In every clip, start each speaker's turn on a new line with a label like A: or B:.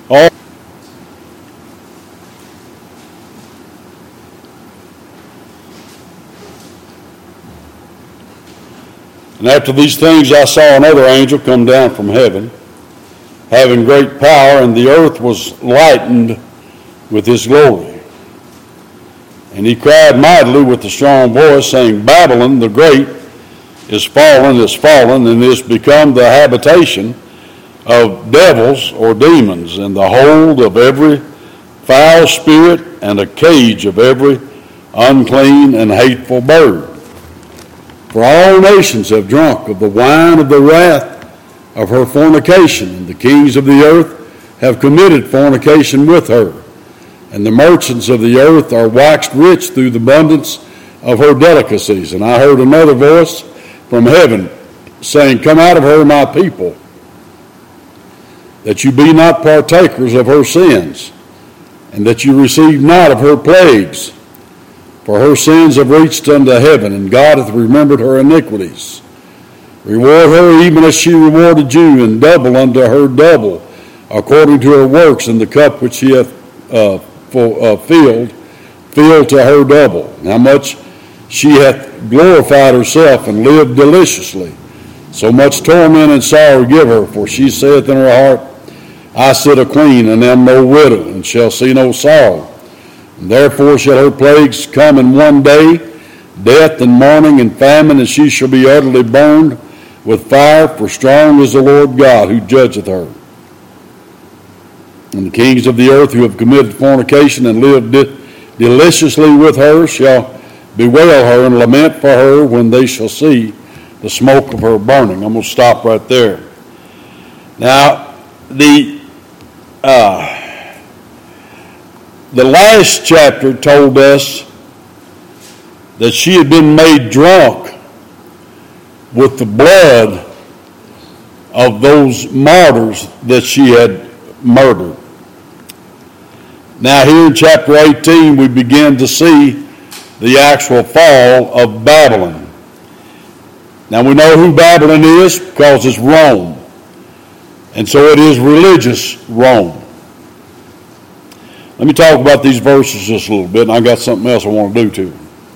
A: All And after these things I saw another angel come down from heaven, having great power, and the earth was lightened with his glory. And he cried mightily with a strong voice, saying, Babylon the great is fallen, and is become the habitation of devils or demons, and the hold of every foul spirit, and a cage of every unclean and hateful bird. For all nations have drunk of the wine of the wrath of her fornication, and the kings of the earth have committed fornication with her. And the merchants of the earth are waxed rich through the abundance of her delicacies. And I heard another voice from heaven, saying, Come out of her, my people, that you be not partakers of her sins, and that you receive not of her plagues. For her sins have reached unto heaven, and God hath remembered her iniquities. Reward her even as she rewarded you, and double unto her double, according to her works, and the cup which she hath filled to her double. And how much she hath glorified herself, and lived deliciously. So much torment and sorrow give her, for she saith in her heart, I sit a queen, and am no widow, and shall see no sorrow. And therefore shall her plagues come in one day, death and mourning and famine, and she shall be utterly burned with fire, for strong is the Lord God who judgeth her. And the kings of the earth who have committed fornication and lived deliciously with her shall bewail her and lament for her when they shall see the smoke of her burning. I'm going to stop right there. Now, the last chapter told us that she had been made drunk with the blood of those martyrs that she had murdered. Now here in chapter 18 we begin to see the actual fall of Babylon. Now we know who Babylon is because it's Rome. And so it is religious Rome. Let me talk about these verses just a little bit, and I got something else I want to do too.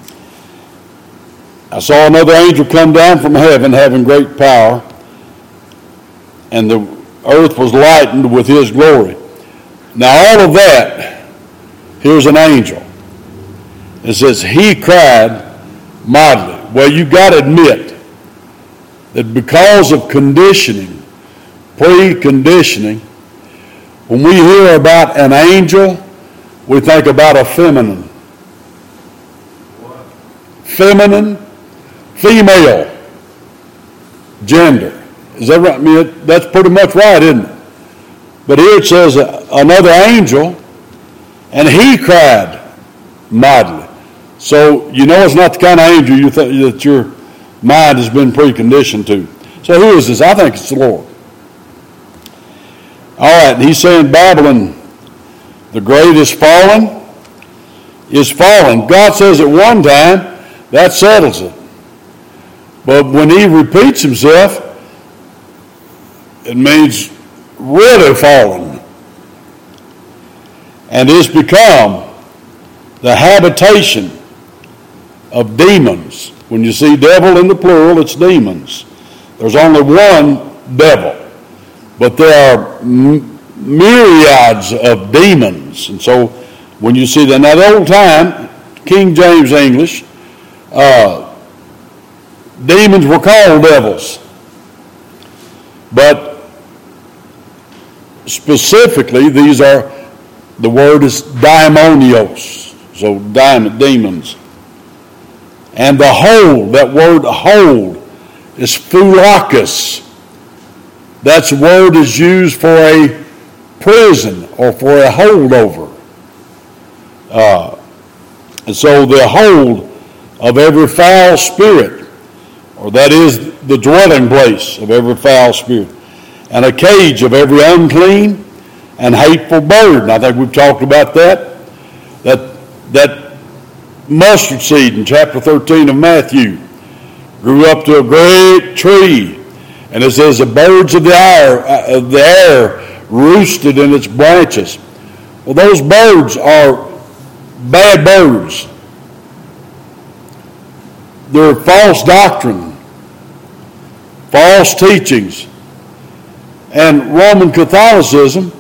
A: I saw another angel come down from heaven, having great power, and the earth was lightened with his glory. Now all of that, here's an angel. It says, he cried mightily. Well, you've got to admit that because of conditioning, preconditioning, when we hear about an angel, we think about a feminine. Feminine, female, gender. Is that right? I mean, that's pretty much right, isn't it? But here it says another angel, and he cried mightily. So you know it's not the kind of angel that your mind has been preconditioned to. So who is this? I think it's the Lord. All right, and he's saying Babylon, the great is fallen. God says at one time, that settles it. But when he repeats himself, it means really fallen. And is become the habitation of demons. When you see devil in the plural, it's demons. There's only one devil. But there are myriads of demons. And so when you see that, now the old time, King James English, demons were called devils. But specifically, the word is daimonios. So demons. And the hold, that word hold, is phulakos. That word is used for a prison or for a holdover. And so the hold of every foul spirit, or that is the dwelling place of every foul spirit, and a cage of every unclean and hateful bird. And I think we've talked about that. That mustard seed in chapter 13 of Matthew grew up to a great tree. And it says the birds of the air roosted in its branches. Well, those birds are bad birds. They're false doctrine, false teachings. And Roman Catholicism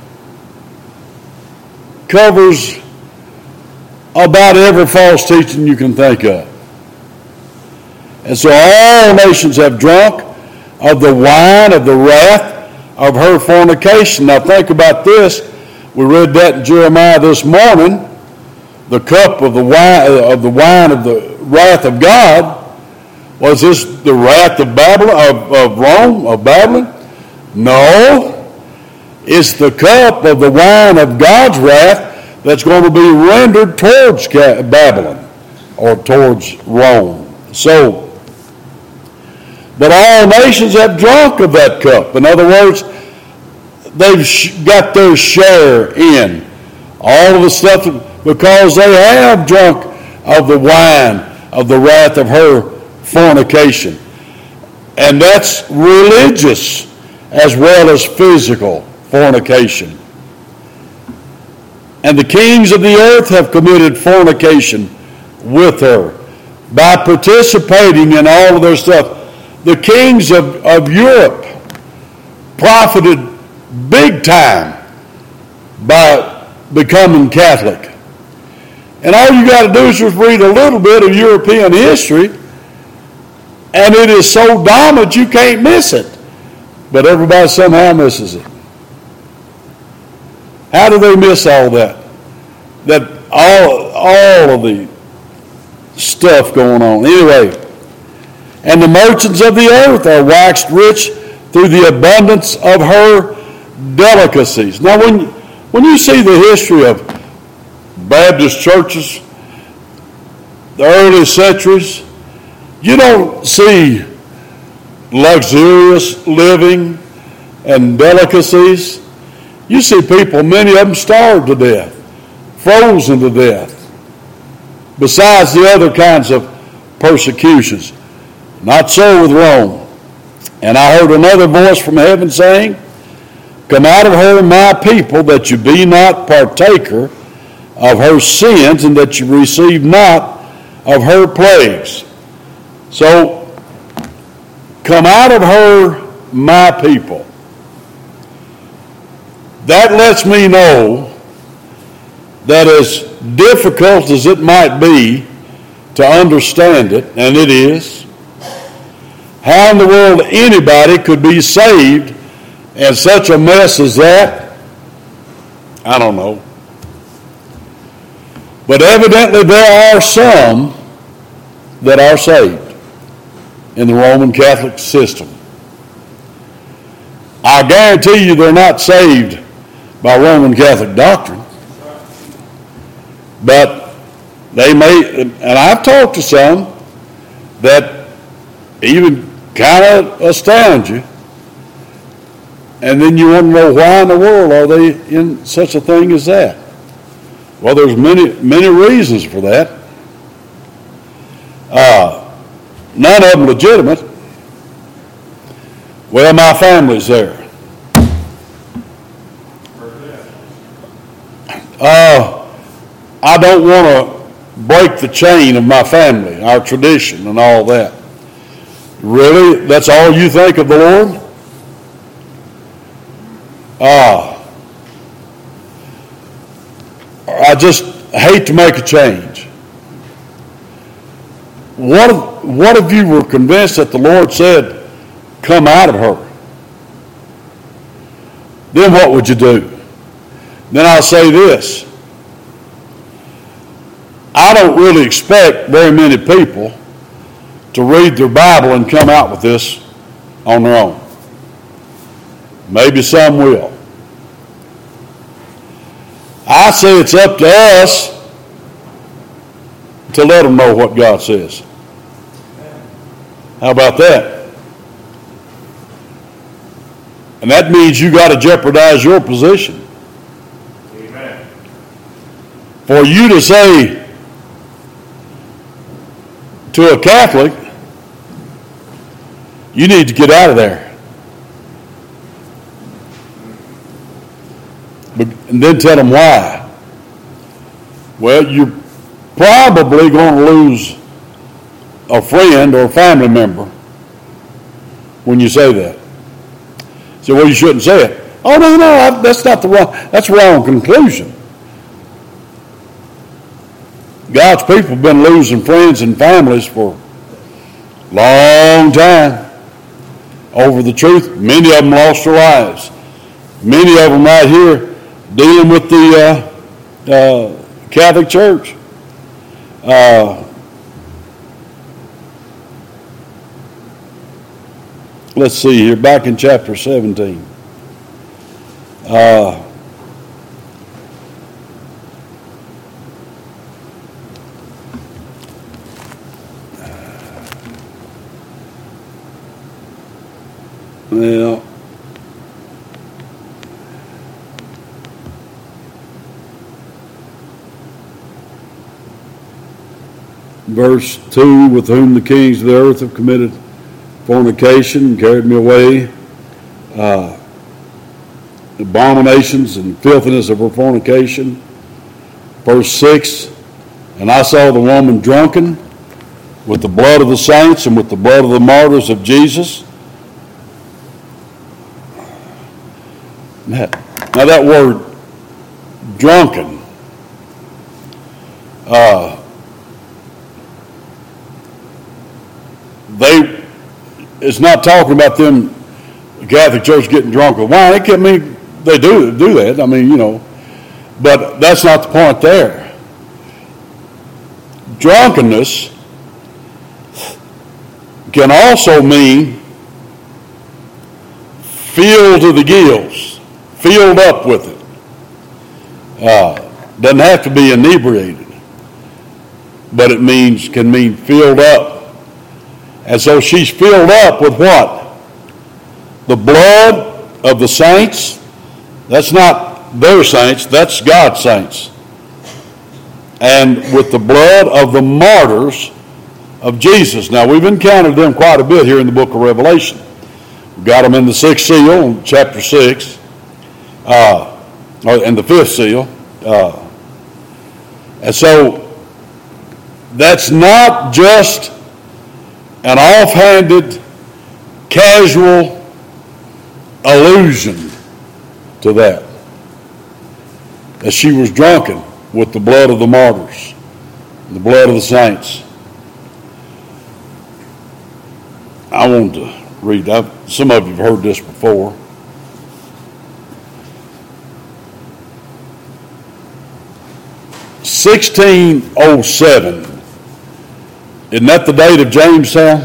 A: covers about every false teaching you can think of. And so all nations have drunk of the wine of the wrath of her fornication. Now think about this. We read that in Jeremiah this morning. The cup of the wine of the wrath of God. Was this the wrath of Babylon, of Rome, of Babylon? No. It's the cup of the wine of God's wrath that's going to be rendered towards Babylon or towards Rome. So, but all nations have drunk of that cup. In other words, they've got their share in all of the stuff because they have drunk of the wine of the wrath of her fornication. And that's religious as well as physical fornication. And the kings of the earth have committed fornication with her by participating in all of their stuff. The kings of Europe profited big time by becoming Catholic. And all you got to do is just read a little bit of European history, and it is so dominant you can't miss it. But everybody somehow misses it. How do they miss all that? That all of the stuff going on. Anyway, and the merchants of the earth are waxed rich through the abundance of her delicacies. Now, when you see the history of Baptist churches, the early centuries, you don't see luxurious living and delicacies. You see people, many of them starved to death, frozen to death, besides the other kinds of persecutions. Not so with Rome. And I heard another voice from heaven saying, "Come out of her, my people, that you be not partaker of her sins, and that you receive not of her plagues." So, come out of her, my people. That lets me know that as difficult as it might be to understand it, and it is, how in the world anybody could be saved in such a mess as that, I don't know. But evidently there are some that are saved in the Roman Catholic system. I guarantee you they're not saved by Roman Catholic doctrine. But they may, and I've talked to some that even kind of astound you. And then you want to know why in the world are they in such a thing as that? Well, there's many reasons for that. None of them legitimate. Well, my family's there. I don't want to break the chain of my family, our tradition and all that. Really? That's all you think of the Lord? I just hate to make a change. What if you were convinced that the Lord said, "Come out of her"? Then what would you do? Then I'll say this. I don't really expect very many people to read their Bible and come out with this on their own. Maybe some will. I say it's up to us to let them know what God says. How about that? And that means you got to jeopardize your position. Amen. For you to say to a Catholic, you need to get out of there. And then tell them why. Well, you're probably going to lose a friend or a family member when you say that. So, well, you shouldn't say it. Oh, no, that's not that's the wrong conclusion. God's people have been losing friends and families for a long time over the truth. Many of them lost their lives. Many of them right here dealing with the Catholic Church. Let's see here, back in chapter 17. Well, verse 2, with whom the kings of the earth have committed fornication and carried me away, abominations and filthiness of her fornication. Verse 6, and I saw the woman drunken with the blood of the saints and with the blood of the martyrs of Jesus. Now that word drunken, it's not talking about them, the Catholic Church, getting drunk with wine. It can mean they do that. I mean, but that's not the point there. Drunkenness can also mean filled to the gills, filled up with it. Doesn't have to be inebriated, but it can mean filled up. And so she's filled up with what? The blood of the saints. That's not their saints, that's God's saints. And with the blood of the martyrs of Jesus. Now, we've encountered them quite a bit here in the book of Revelation. We've got them in the 6th seal, in chapter 6, and the 5th seal. And so that's not just an offhanded, casual allusion to that she was drunken with the blood of the martyrs, the blood of the saints. I want to read, some of you have heard this before. 1607. Isn't that the date of Jamestown?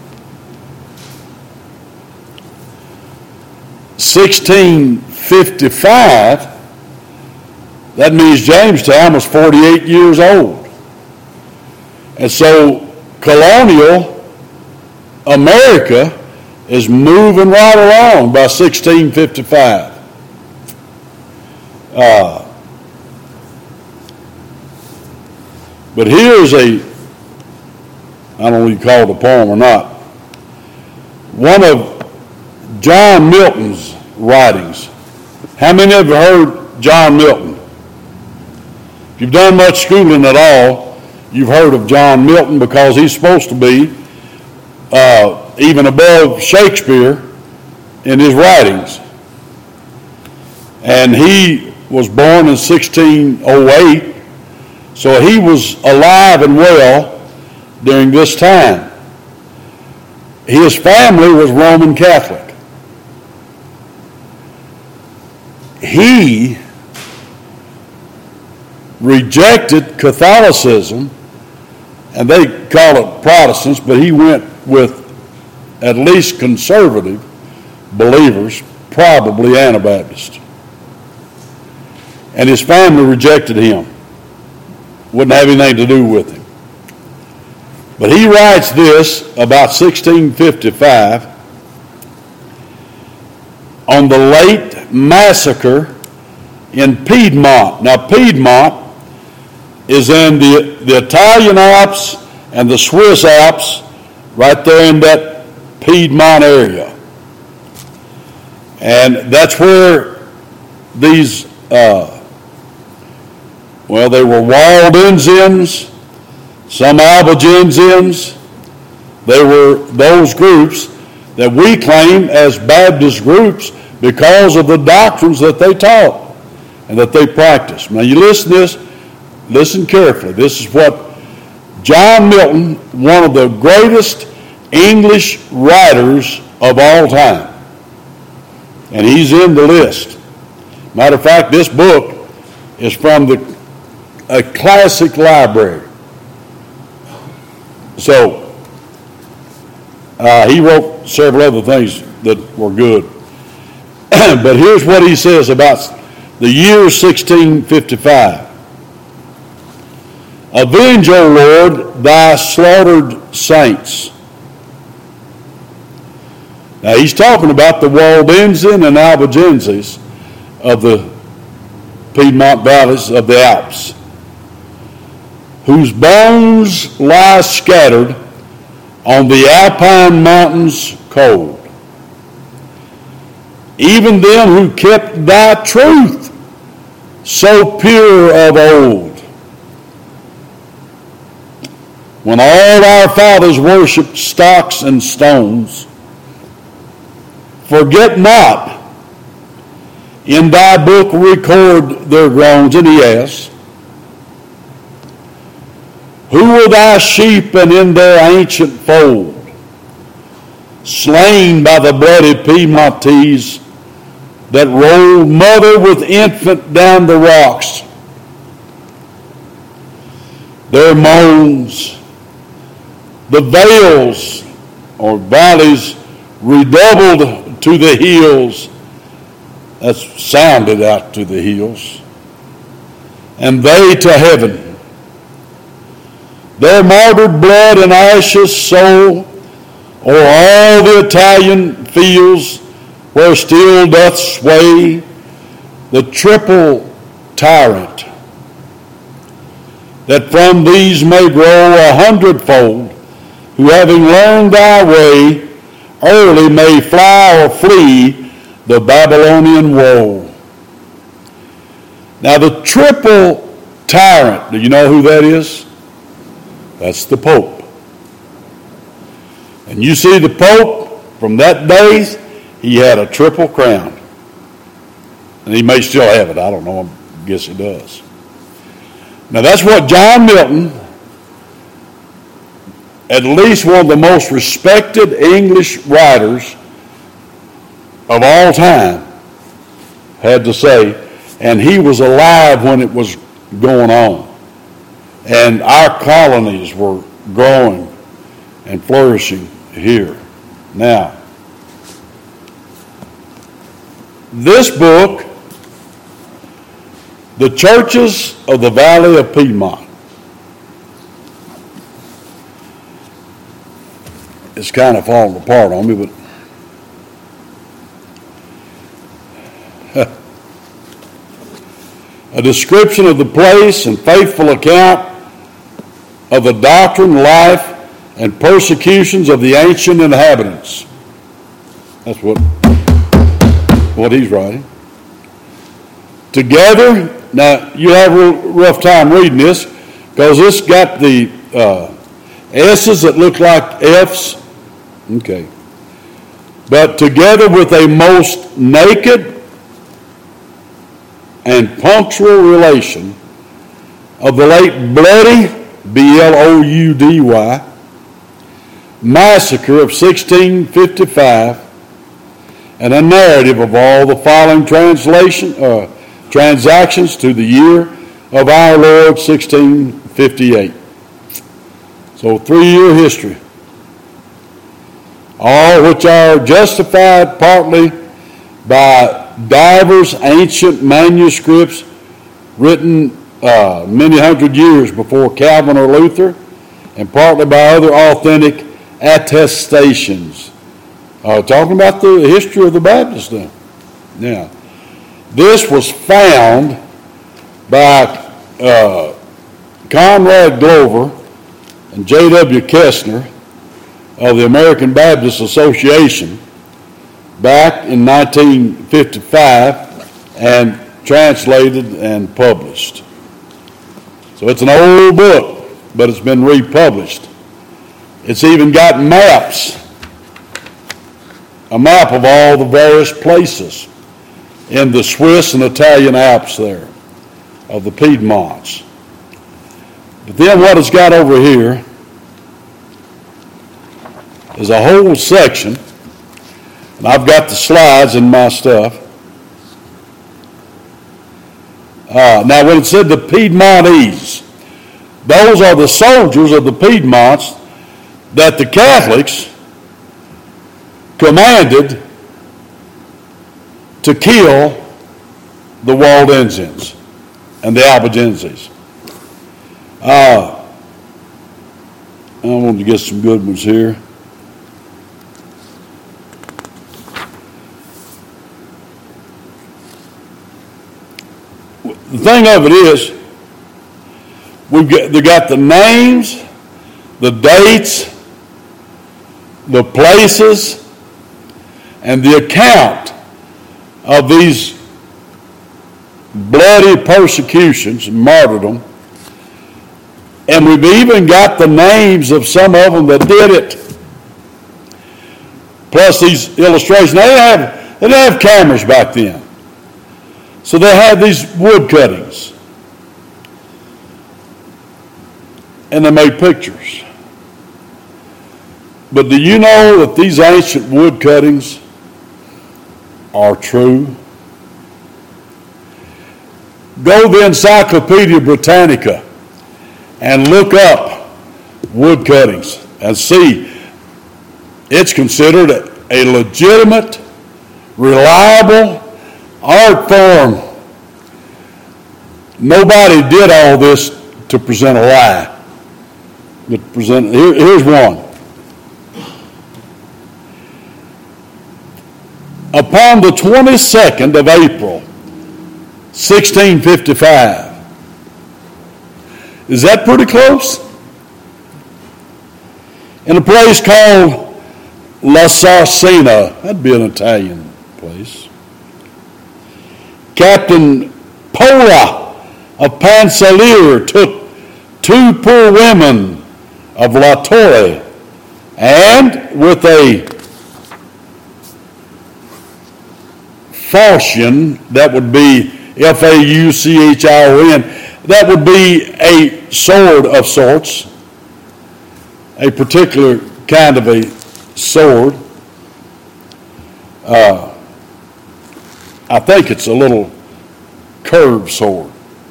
A: 1655, that means Jamestown was 48 years old. And so colonial America is moving right along by 1655. But here's I don't know if you call it a poem or not, one of John Milton's writings. How many of you heard John Milton? If you've done much schooling at all, you've heard of John Milton, because he's supposed to be even above Shakespeare in his writings. And he was born in 1608, so he was alive and well during this time. His family was Roman Catholic. He rejected Catholicism, and they call it Protestants, but he went with at least conservative believers, probably Anabaptist. And his family rejected him. Wouldn't have anything to do with him. But he writes this about 1655 on the late massacre in Piedmont. Now, Piedmont is in the Italian Alps and the Swiss Alps, right there in that Piedmont area. And that's where these they were Waldensians, some Albigensians. They were those groups that we claim as Baptist groups because of the doctrines that they taught and that they practiced. Now you listen carefully. This is what John Milton, one of the greatest English writers of all time, and he's in the list. Matter of fact, this book is from a classic library. So, he wrote several other things that were good. But here's what he says about the year 1655. Avenge, O Lord, thy slaughtered saints. Now he's talking about the Waldensian and Albigenses of the Piedmont valleys of the Alps, whose bones lie scattered on the Alpine mountains cold. Even them who kept thy truth so pure of old. When all our fathers worshipped stocks and stones, forget not, in thy book record their groans. And he asks, who were thy sheep and in their ancient fold, slain by the bloody Piedmontese that rolled mother with infant down the rocks? Their moans, the vales or valleys redoubled to the hills, that's sounded out to the hills, and they to heaven. Their martyred blood and ashes soul o'er all the Italian fields where still doth sway the triple tyrant, that from these may grow 100-fold, who having learned thy way, early may fly or flee the Babylonian woe. Now the triple tyrant, do you know who that is? That's the Pope. And you see the Pope, from that day, he had a triple crown. And he may still have it. I don't know. I guess he does. Now that's what John Milton, at least one of the most respected English writers of all time, had to say. And he was alive when it was going on. And our colonies were growing and flourishing here. Now, this book, The Churches of the Valley of Piedmont, it's kind of falling apart on me, but a description of the place and faithful account of the doctrine, life, and persecutions of the ancient inhabitants. That's what he's writing. Together, now you have a rough time reading this because this got the S's that look like F's. Okay. But together with a most naked and punctual relation of the late bloody, B-L-O-U-D-Y, massacre of 1655, and a narrative of all the following transactions to the year of our Lord, 1658. So 3-year history. All which are justified partly by divers ancient manuscripts written many hundred years before Calvin or Luther, and partly by other authentic attestations. Talking about the history of the Baptists now. Now, this was found by Conrad Glover and J.W. Kessner of the American Baptist Association back in 1955, and translated and published. So it's an old book, but it's been republished. It's even got maps, a map of all the various places in the Swiss and Italian Alps there, of the Piedmonts. But then what it's got over here is a whole section, and I've got the slides in my stuff. Now, when it said the Piedmontese, those are the soldiers of the Piedmonts that the Catholics commanded to kill the Waldensians and the Albigenses. I wanted to get some good ones here. The thing of it is, they got the names, the dates, the places, and the account of these bloody persecutions and martyrdom. And we've even got the names of some of them that did it. Plus these illustrations. They didn't have cameras back then. So they had these wood cuttings. And they made pictures. But do you know that these ancient wood cuttings are true? Go to the Encyclopedia Britannica and look up wood cuttings and see it's considered a legitimate, reliable art form. Nobody did all this to present a lie. But here's one. Upon the 22nd of April, 1655. Is that pretty close? In a place called La Sarcina. That'd be an Italian place. Captain Pola of Pansalier took 2 poor women of La Torre, and with a falchion, that would be F-A-U-C-H-I-O-N, that would be a sword of sorts, a particular kind of a sword. I think it's a little curved sword.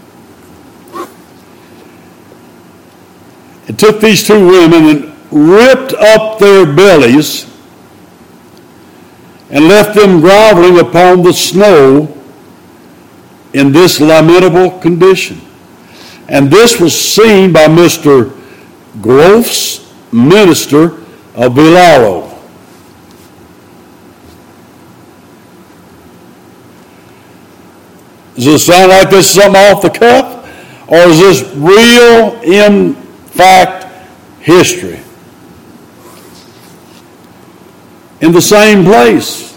A: It took these 2 women and ripped up their bellies and left them groveling upon the snow in this lamentable condition. And this was seen by Mr. Groff's minister of Villaro. Does it sound like this is something off the cuff? Or is this real, in fact, history? In the same place,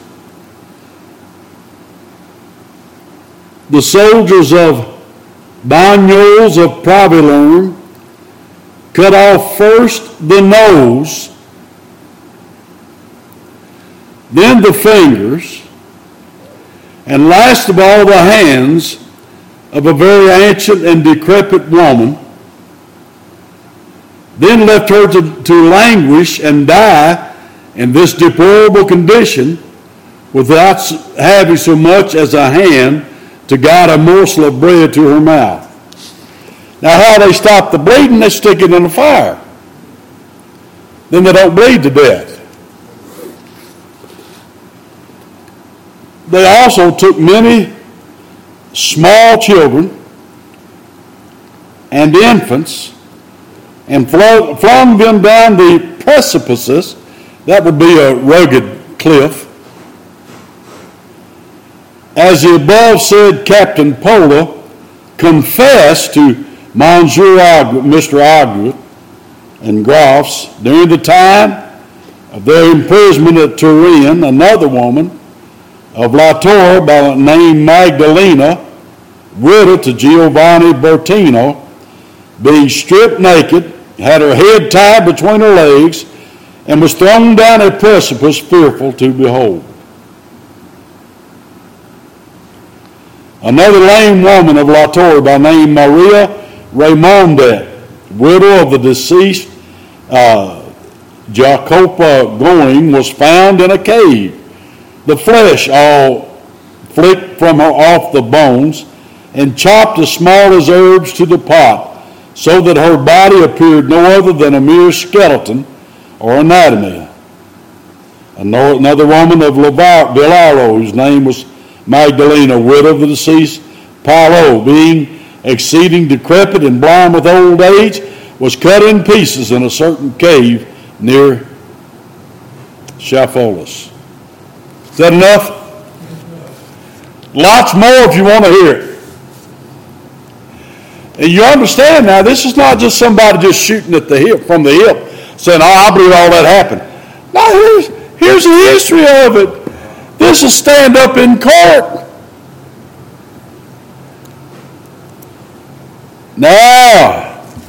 A: the soldiers of Bagnols of Provolone cut off first the nose, then the fingers, and last of all the hands of a very ancient and decrepit woman, then left her to languish and die in this deplorable condition without having so much as a hand to guide a morsel of bread to her mouth. Now, how they stop the bleeding? They stick it in the fire. Then they don't bleed to death. They also took many small children and infants and flung them down the precipices. That would be a rugged cliff. As the above said Captain Pola confessed to Monsieur Mr. Agut and Groffs during the time of their imprisonment at Turin, another woman of La Torre by the name Magdalena widow to Giovanni Bertino, being stripped naked, had her head tied between her legs, and was thrown down a precipice, fearful to behold. Another lame woman of La Torre by name Maria Raimondet, widow of the deceased Jacopa Going, was found in a cave, the flesh all flicked from her off the bones, and chopped as small as herbs to the pot, so that her body appeared no other than a mere skeleton or anatomy. Another woman of Bilaro, whose name was Magdalena, widow of the deceased Paulo, being exceeding decrepit and blind with old age, was cut in pieces in a certain cave near Shapholis. Is that enough? Lots more if you want to hear it. And you understand now, this is not just somebody just shooting at the hip, from the hip, saying, "Oh, I believe all that happened." Now, here's the history of it. This is stand up in court. Now,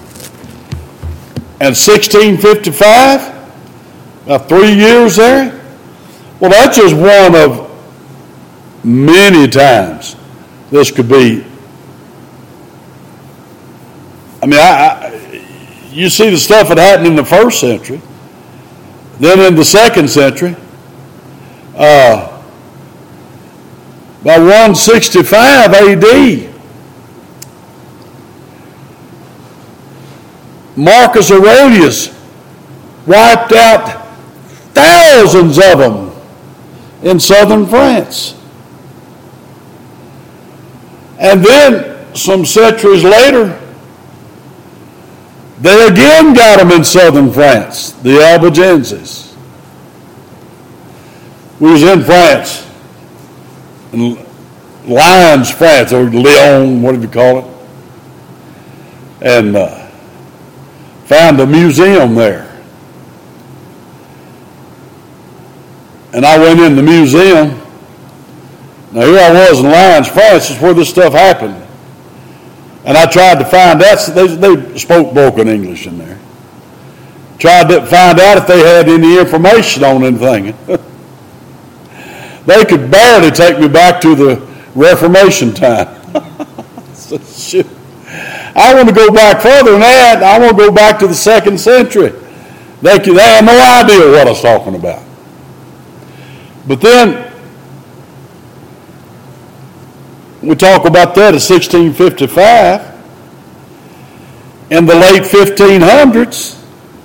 A: in 1655, about 3 years there, well, that's just one of many times this could be. I mean, you see the stuff that happened in the first century. Then in the second century, by 165 A.D., Marcus Aurelius wiped out thousands of them in southern France. And then some centuries later, they again got them in southern France, the Albigenses. We was in France, in Lyons, France, or Lyon, whatever you call it, and found a museum there. And I went in the museum. Now here I was in Lyons, France, is where this stuff happened. And I tried to find out, they spoke broken English in there. Tried to find out if they had any information on anything. They could barely take me back to the Reformation time. So, shoot. I want to go back further than that. I want to go back to the 2nd century. They had no idea what I was talking about. But then, we talk about that in 1655. In the late 1500s,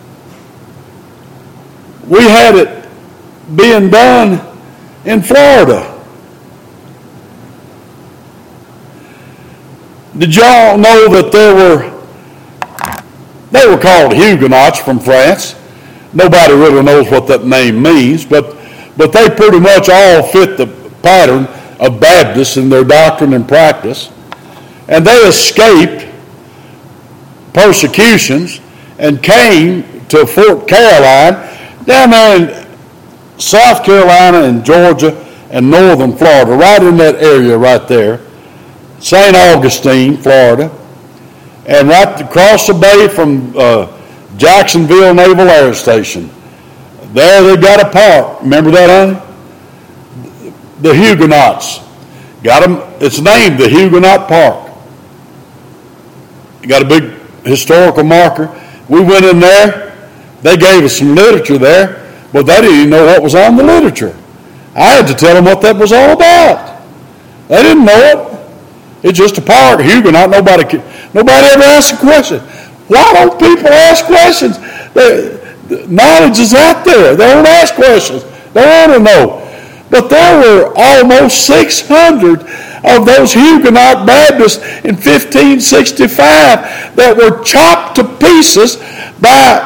A: we had it being done in Florida. Did y'all know that they were called Huguenots from France? Nobody really knows what that name means, but they pretty much all fit the pattern of Baptists in their doctrine and practice. And they escaped persecutions and came to Fort Caroline down there in South Carolina and Georgia and northern Florida, right in that area right there. St. Augustine, Florida, and right across the bay from Jacksonville Naval Air Station. There they got a park. Remember that, honey? The Huguenots. Got them. It's named the Huguenot Park. You got a big historical marker. We went in there. They gave us some literature there, but they didn't even know what was on the literature. I had to tell them what that was all about. They didn't know it. It's just a park. Huguenot. Nobody ever asked a question. Why don't people ask questions? The knowledge is out there. They don't ask questions. They want to know. But there were almost 600 of those Huguenot Baptists in 1565 that were chopped to pieces by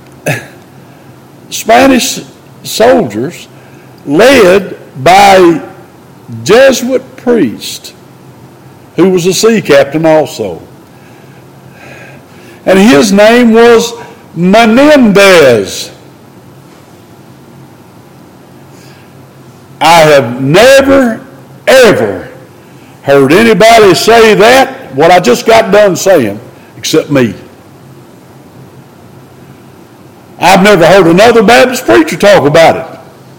A: Spanish soldiers led by Jesuit priest who was a sea captain also. And his name was Menendez. I have never, ever heard anybody say that, what I just got done saying, except me. I've never heard another Baptist preacher talk about it.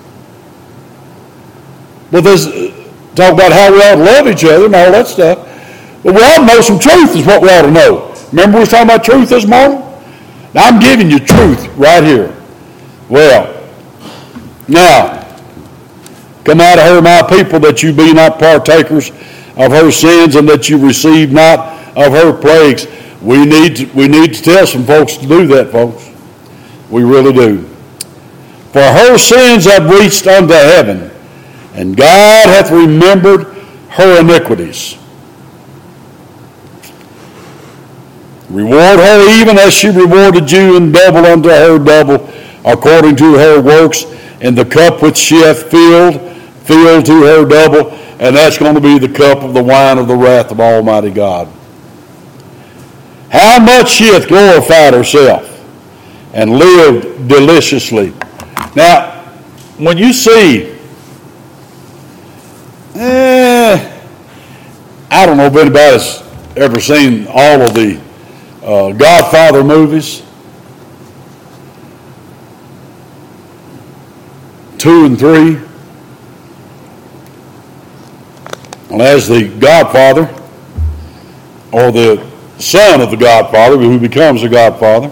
A: But there's talk about how we ought to love each other and all that stuff. But we ought to know some truth is what we ought to know. Remember we were talking about truth this morning? Now I'm giving you truth right here. Well, now, come out of her, my people, that you be not partakers of her sins, and that you receive not of her plagues. We need to tell some folks to do that, folks. We really do. For her sins have reached unto heaven, and God hath remembered her iniquities. Reward her even as she rewarded you, and double unto her double, according to her works, and the cup which she hath filled to her double, and that's going to be the cup of the wine of the wrath of Almighty God. How much she hath glorified herself, and lived deliciously. Now, when you see, I don't know if anybody's ever seen all of the Godfather movies, 2 and 3. And as the Godfather, or the son of the Godfather, who becomes the Godfather,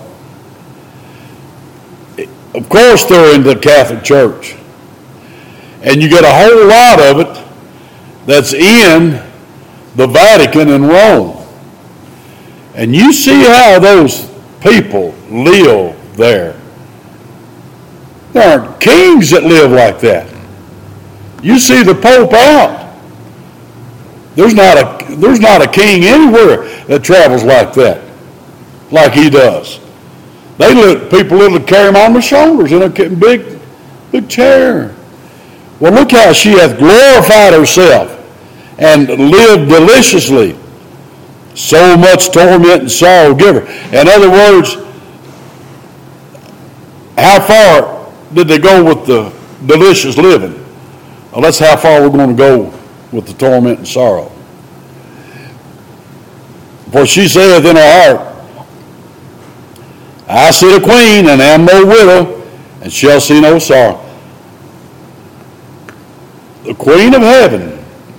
A: of course they're in the Catholic Church. And you get a whole lot of it that's in the Vatican in Rome. And you see how those people live there. There aren't kings that live like that. You see the Pope out. There's not a king anywhere that travels like that, like he does. People literally carry him on their shoulders in a big chair. Well, look how she hath glorified herself and lived deliciously. So much torment and sorrow give her. In other words, how far did they go with the delicious living? Well, that's how far we're going to go with the torment and sorrow. For she saith in her heart, I sit a queen and am no widow, and shall see no sorrow. The Queen of Heaven.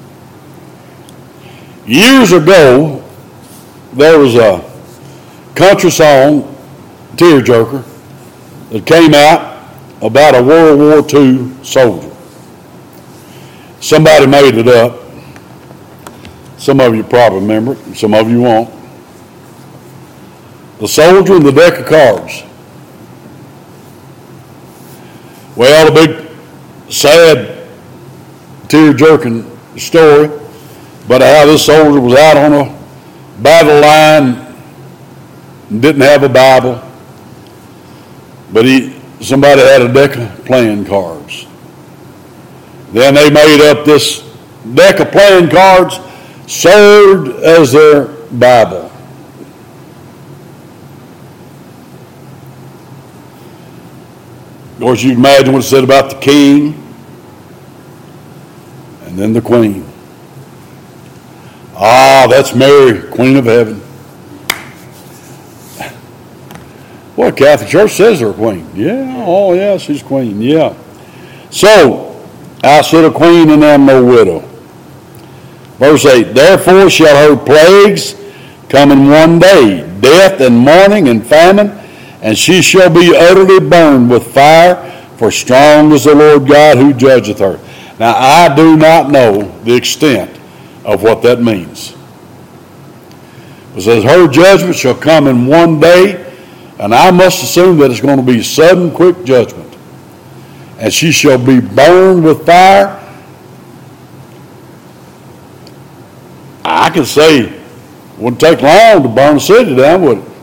A: Years ago, there was a country song, tearjerker, that came out about a World War II soldier. Somebody made it up. Some of you probably remember it, some of you won't. The soldier and the deck of cards. Well, a big, sad, tear-jerking story about how this soldier was out on a battle line and didn't have a Bible, but somebody had a deck of playing cards. Then they made up this deck of playing cards, served as their Bible. Of course, you can imagine what it said about the king and then the queen. Ah, that's Mary, Queen of Heaven. Well, Catholic Church says they're a queen. Yeah, oh yeah, she's queen, yeah. So, I sit a queen and am no widow. Verse 8, therefore shall her plagues come in one day, death and mourning and famine, and she shall be utterly burned with fire, for strong is the Lord God who judgeth her. Now, I do not know the extent of what that means. It says, her judgment shall come in one day, and I must assume that it's going to be sudden, quick judgment. And she shall be burned with fire. I could say it wouldn't take long to burn the city down, would it?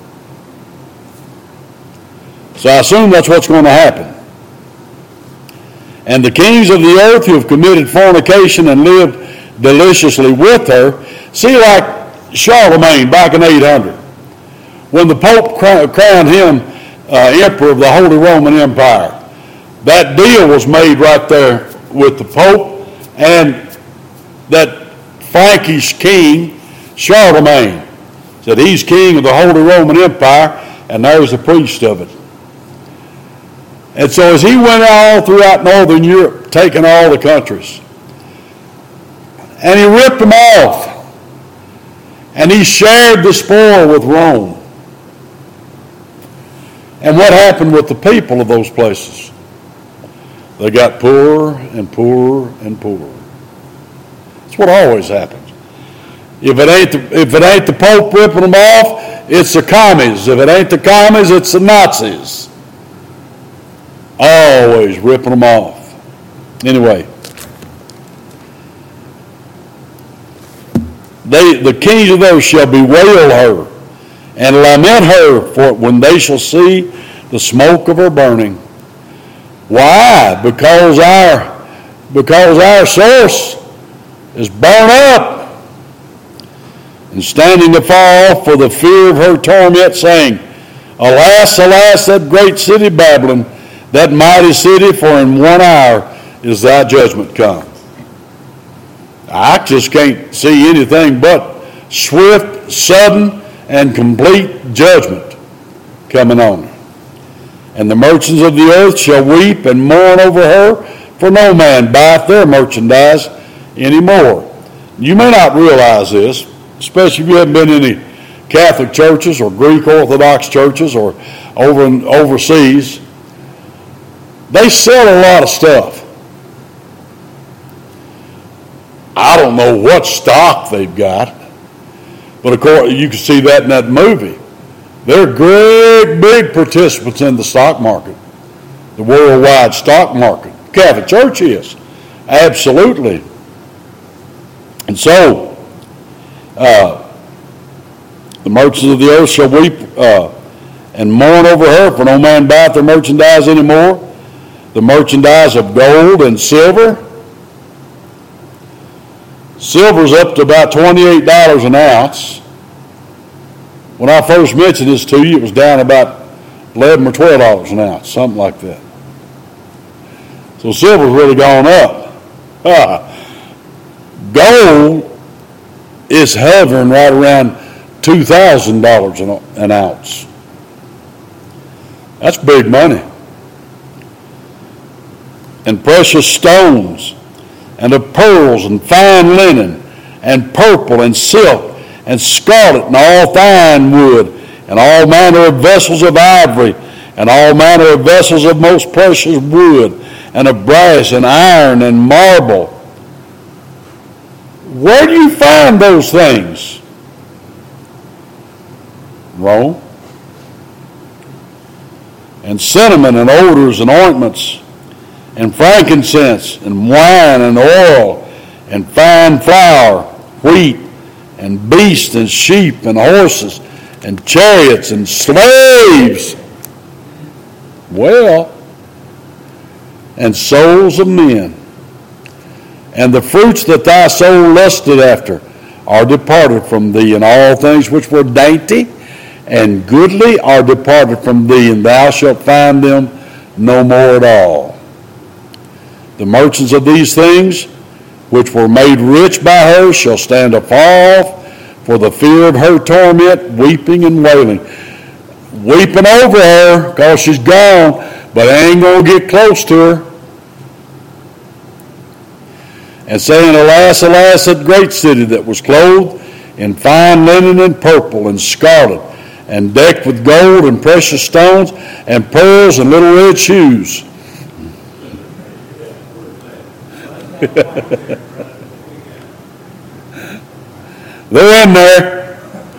A: So I assume that's what's going to happen. And the kings of the earth who have committed fornication and lived deliciously with her, see, like Charlemagne back in 800, when the Pope crowned him emperor of the Holy Roman Empire, that deal was made right there with the Pope, and that Frankish king, Charlemagne. Said he's king of the Holy Roman Empire, and there's the priest of it. And so as he went all throughout northern Europe, taking all the countries, and he ripped them off, and he shared the spoil with Rome. And what happened with the people of those places? They got poorer and poorer and poorer. That's what always happens. If it ain't the Pope ripping them off, it's the commies. If it ain't the commies, it's the Nazis. Always ripping them off. Anyway, the kings of the earth shall bewail her and lament her for when they shall see the smoke of her burning. Why? Because our source is burned up, and standing afar off for the fear of her torment, saying, Alas, alas, that great city Babylon, that mighty city, for in 1 hour is thy judgment come. I just can't see anything but swift, sudden, and complete judgment coming on her. And the merchants of the earth shall weep and mourn over her, for no man buyeth their merchandise anymore. You may not realize this, especially if you haven't been in any Catholic churches or Greek Orthodox churches or overseas. They sell a lot of stuff. I don't know what stock they've got, but of course you can see that in that movie. They're great big participants in the stock market, the worldwide stock market. Catholic Church is, absolutely. And so, the merchants of the earth shall weep and mourn over her, for no man buyeth their merchandise anymore. The merchandise of gold and silver. Silver's up to about $28 an ounce. When I first mentioned this to you, it was down about $11 or $12 an ounce, something like that. So silver's really gone up. Gold is hovering right around $2,000 an ounce. That's big money. And precious stones, and of pearls, and fine linen, and purple, and silk, and scarlet, and all fine wood, and all manner of vessels of ivory, and all manner of vessels of most precious wood, and of brass, and iron, and marble. Where do you find those things? Rome. And cinnamon, and odors, and ointments, and frankincense, and wine, and oil, and fine flour, wheat, and beasts, and sheep, and horses, and chariots, and slaves. Well, and souls of men. And the fruits that thy soul lusted after are departed from thee, and all things which were dainty and goodly are departed from thee, and thou shalt find them no more at all. The merchants of these things, which were made rich by her, shall stand afar off for the fear of her torment, weeping and wailing. Weeping over her because she's gone, but I ain't going to get close to her. And saying, Alas, alas, that great city that was clothed in fine linen and purple and scarlet, and decked with gold and precious stones and pearls and little red shoes. They're in there.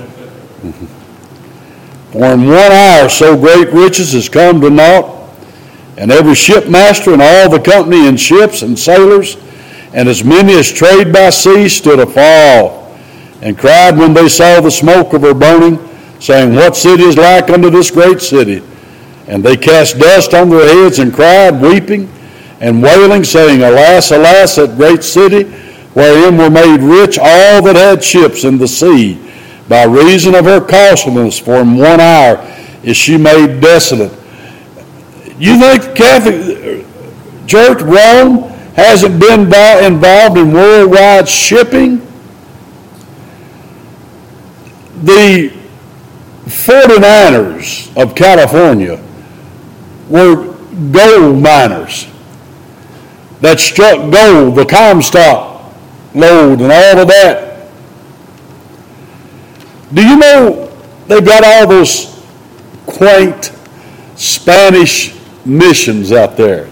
A: For in 1 hour so great riches is come to naught, and every shipmaster and all the company in ships and sailors, and as many as trade by sea, stood afar off, and cried when they saw the smoke of her burning, saying, What city is like unto this great city? And they cast dust on their heads and cried, weeping and wailing, saying, Alas, alas, that great city, wherein were made rich all that had ships in the sea, by reason of her costliness, for in 1 hour is she made desolate. You think the Catholic Church, Rome, hasn't been involved in worldwide shipping The 49ers of California were gold miners that struck gold, the Comstock lode and all of that. Do you know they've got all those quaint Spanish missions out there?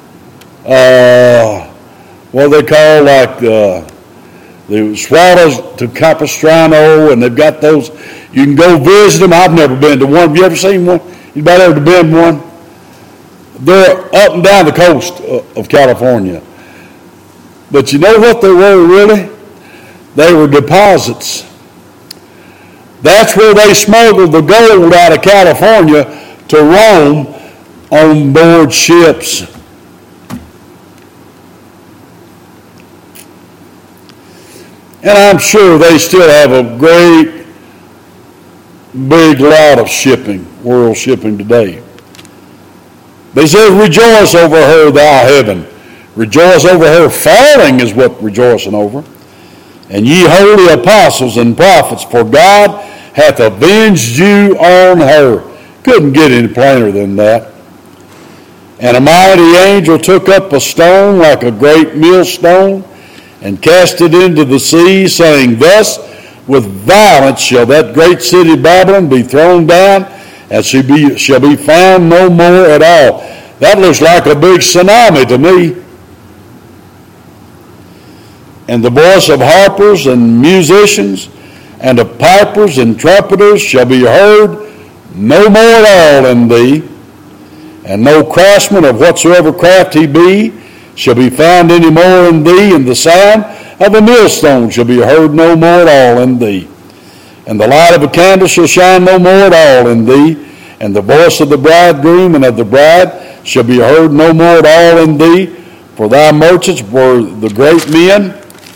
A: What they call like the Swallows to Capistrano, and they've got those. You can go visit them. I've never been to one. Have you ever seen one? Anybody ever been to one? They're up and down the coast of California. But you know what they were really? They were deposits. That's where they smuggled the gold out of California to Rome on board ships. And I'm sure they still have a great big lot of shipping, world shipping today. They said, rejoice over her, thou heaven. Rejoice over her falling is what rejoicing over. And ye holy apostles and prophets, for God hath avenged you on her. Couldn't get any plainer than that. And a mighty angel took up a stone like a great millstone, and cast it into the sea, saying, thus with violence shall that great city Babylon be thrown down, and she shall be found no more at all. That looks like a big tsunami to me. And the voice of harpers and musicians, and of pipers and trumpeters shall be heard no more at all in thee, and no craftsman of whatsoever craft he be shall be found any more in thee, and the sound of a millstone shall be heard no more at all in thee. And the light of a candle shall shine no more at all in thee, and the voice of the bridegroom and of the bride shall be heard no more at all in thee, for thy merchants were the great men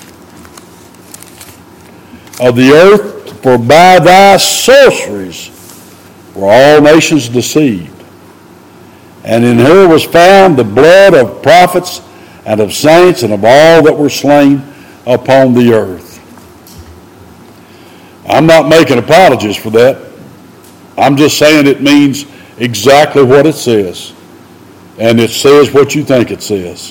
A: of the earth, for by thy sorceries were all nations deceived. And in her was found the blood of prophets and of saints and of all that were slain upon the earth. I'm not making apologies for that. I'm just saying it means exactly what it says. And it says what you think it says.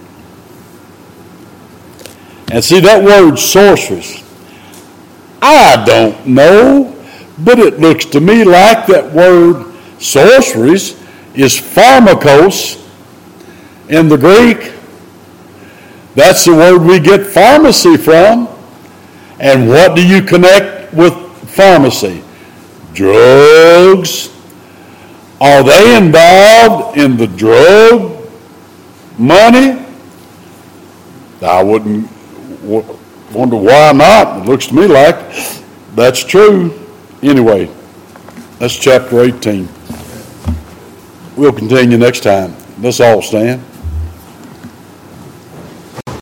A: And see, that word sorceress, I don't know, but it looks to me like that word sorceries is pharmakos in the Greek. That's the word we get pharmacy from. And what do you connect with pharmacy? Drugs. Are they involved in the drug money? I wouldn't wonder why not. It looks to me like that's true. Anyway, that's chapter 18. We'll continue next time. Let's all stand.